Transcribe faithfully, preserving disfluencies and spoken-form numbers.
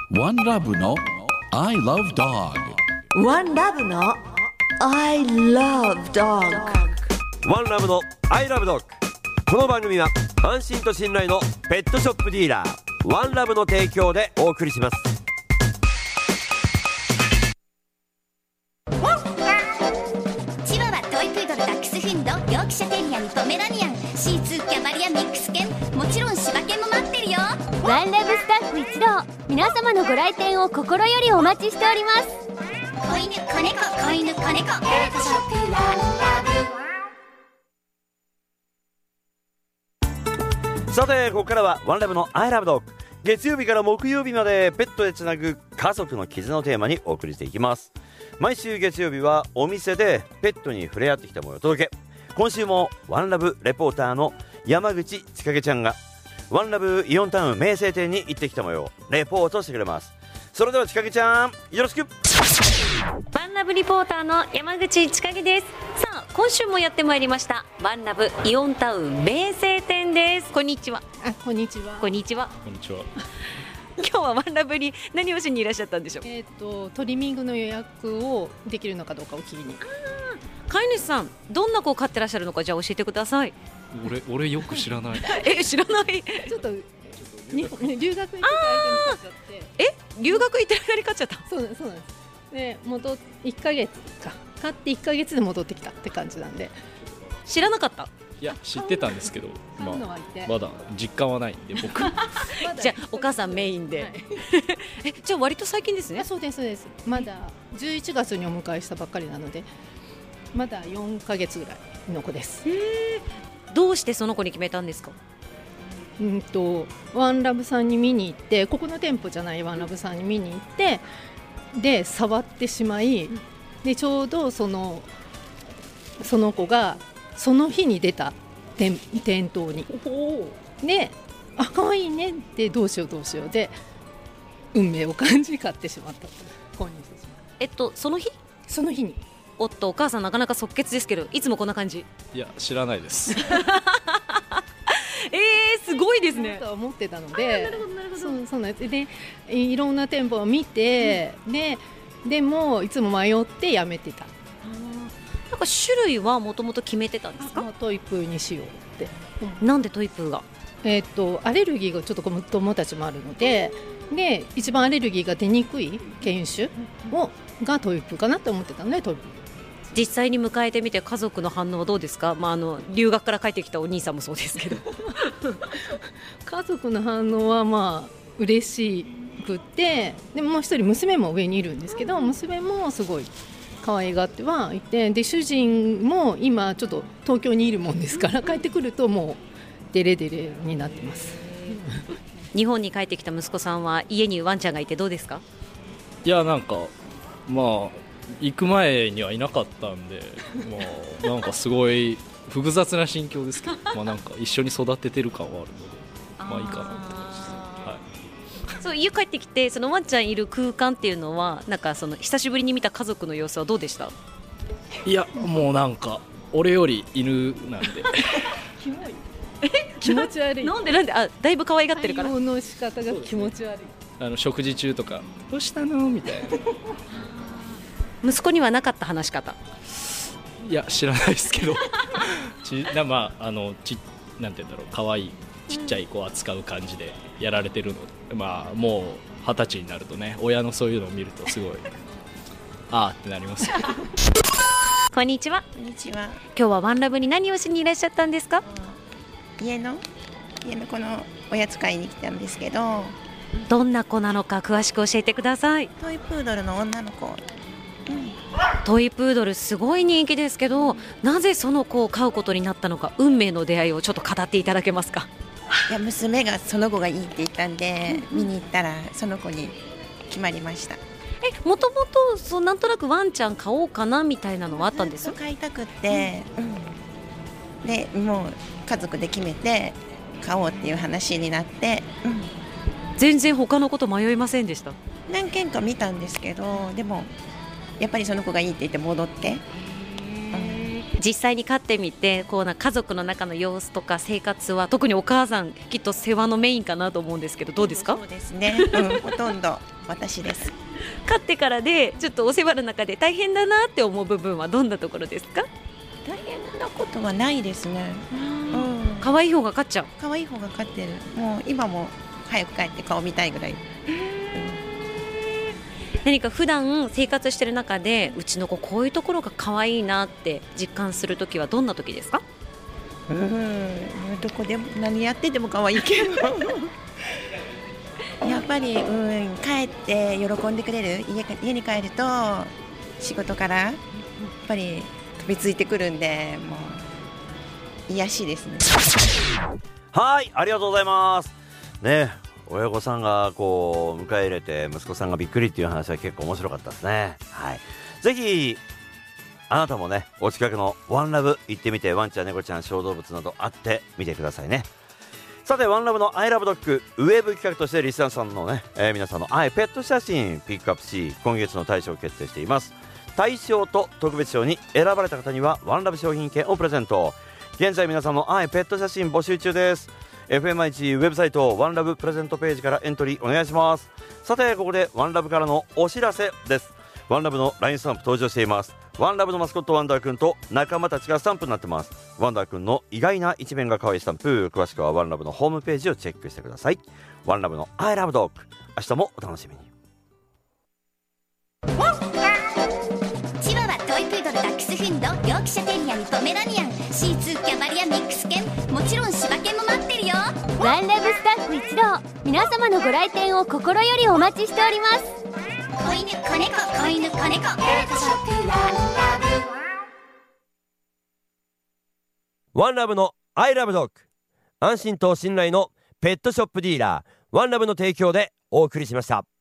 ワンラブの I love dog。 ワンラブの I love dog。 ワンラブの I love dog。 この番組は安心と信頼のペットショップディーラーワンラブの提供でお送りします。 チワワ、トイプードル、ダックスフンド、ヨークシャテリアン、ポメラニアン、シーツー、キャバリア、ミックス犬、もちろん柴犬も待ってるよ。 ワンラブスタッフ一同、皆様のご来店を心よりお待ちしております。 子犬、子猫、子犬、子猫、ペットショップワンラブ。 さてここからはワンラブの I love dog。 月曜日から木曜日までペットでつなぐ家族の絆をテーマにお送りしていきます。毎週月曜日はお店でペットに触れ合ってきたものをお届け。今週もワンラブレポーターの山口千景ちゃんがワンラブイオンタウン名声店に行ってきた模様をレポートしてくれます。それでは千景ちゃんよろしく。 ワンラブリポーターの山口千景です。さあ今週もやってまいりましたワンラブイオンタウン名声店です。こんにちは。 あ、こんにちは。 こんにちは。 こんにちは。 今日はワンラブに何をしにいらっしゃったんでしょう。 えっ、とトリミングの予約をできるのかどうかを聞きに。 飼い主さんどんな子を飼ってらっしゃるのかじゃあ教えてください。 俺俺よく知らない。 え知らない。 ちょっとに留学行ってた間に買っちゃって。 え留学行ってる間に飼っちゃった。 そうなんそうなんです。で戻いっかげつか買っていっかげつで戻ってきたって感じなんで。 知らなかった。 いや知ってたんですけど、まあ、まだ実感はないんで僕じゃあお母さんメインで、はい、えじゃあ割と最近ですね。 そうですそうです。まだじゅういちがつにお迎えしたばっかりなのでまだよんかげつぐらいの子です。 へー、どうしてその子に決めたんですか。 うんとワンラブさんに見に行って、ここの店舗じゃないワンラブさんに見に行ってで触ってしまい、でちょうどそのその子がその日に出た 店, 店頭にで、あ可愛いねってどうしようどうしようで運命を感じ買ってしまった。購入してしまった。 えっとその日その日に。 おっとお母さんなかなか即決ですけど、いつもこんな感じ。 いや知らないです。 えー、すごいですね。 とは思ってたので、なるほどなるほど。そうそうなんです。でいろんな店舗を見て、うん、ででもいつも迷ってやめてた。 なんか種類はもともと決めてたんですか。 トイプーにしようって、 うん、なんでトイプーが。 えー、とアレルギーがちょっと子供たちもあるので、で一番アレルギーが出にくい犬種をがトイプーかなと思ってたのでトイプー。 実際に迎えてみて家族の反応はどうですか。まあ、あの留学から帰ってきたお兄さんもそうですけど家族の反応はまあ嬉しくて、でももう一人娘も上にいるんですけど、娘もすごい可愛がってはいて、で主人も今ちょっと東京にいるもんですから帰ってくるともうデレデレになってます。 日本に帰ってきた息子さんは家にワンちゃんがいてどうですか。 いやなんかまあ行く前にはいなかったんで、まあ、なんかすごい複雑な心境ですけど、まあなんか一緒に育ててる感はあるので、まあいいかなと思います。はい、 そう家帰ってきてそのワンちゃんいる空間っていうのはなんかその久しぶりに見た家族の様子はどうでした。 いやもうなんか俺より犬なんでキモい気持ち悪い。 なんでなんであだいぶ可愛がってるから。 対応の仕方が気持ち悪い。 あの食事中とかどうしたのみたいな。 息子にはなかった話し方。 いや知らないですけどちな、まあ、あのちなんて言うんだろう、可愛いちっちゃい子を扱う感じでやられてるので、まあ、もう二十歳になるとね、親のそういうのを見るとすごいあーってなりますよ。 こんにちは。 こんにちは。 今日はワンラブに何をしにいらっしゃったんですか。 家の家のこのおやつ買いに来たんですけど、 どんな子なのか詳しく教えてください。 トイプードルの女の子、うん、 トイプードルすごい人気ですけど、なぜその子を飼うことになったのか、運命の出会いをちょっと語っていただけますか。 いや娘がその子がいいって言ったんで、うん、見に行ったらその子に決まりました。 えもともとそうなんとなくワンちゃん飼おうかなみたいなのはあったんです。 ずっと飼いたくって、うん、でもう家族で決めて飼おうっていう話になって、うん、 全然他のこと迷いませんでした。 何軒か見たんですけど、でもやっぱりその子がいいって言って戻って、うん、 実際に飼ってみてこうな家族の中の様子とか生活は、特にお母さんきっと世話のメインかなと思うんですけどどうですか。 そうですね、うん、ほとんど私です。 飼ってからでちょっとお世話の中で大変だなって思う部分はどんなところですか？ 大変なことはないですね。うん、 可愛い方が飼っちゃう。 可愛い方が飼ってる。もう今も早く帰って顔見たいぐらい。 何か普段生活してる中でうちの子こういうところが可愛いなって実感するときはどんなときですか？ うん、どこでも何やってても可愛いけどやっぱり、うん、帰って喜んでくれる 家, 家に帰ると仕事からやっぱり飛びついてくるんで、もう癒しですね。 はい、ありがとうございますね。親御さんがこう迎え入れて息子さんがびっくりっていう話は結構面白かったですね。はい、ぜひあなたもねお近くのワンラブ行ってみて、ワンちゃん猫ちゃん小動物など会ってみてくださいね。さてワンラブのアイラブドッグウェブ企画としてリスナーさんのね、えー、皆さんの愛ペット写真ピックアップし、今月の大賞を決定しています。大賞と特別賞に選ばれた方にはワンラブ商品券をプレゼント。現在皆さんの愛ペット写真募集中です。 エフエムアイジー ウェブサイトワンラブプレゼントページからエントリーお願いします。さてここでワンラブからのお知らせです。ワンラブの ライン スタンプ登場しています。ワンラブのマスコットワンダーくんと仲間たちがスタンプになってます。ワンダーくんの意外な一面が可愛いスタンプ、詳しくはワンラブのホームページをチェックしてください。ワンラブの I love dog、 明日もお楽しみに。 チワワ、トイプードル、ダックスフンド、ヨークシャテリアにポメラニアン、シーツー、キャバリア、ミックス犬、もちろん柴犬も待ってるよ。 ワンラブスタッフ一同、皆様のご来店を心よりお待ちしております。 子犬、子猫、子犬、子猫、ペットショップワンラブ。 ワンラブの I love dog、 安心と信頼のペットショップディーラーワンラブの提供でお送りしました。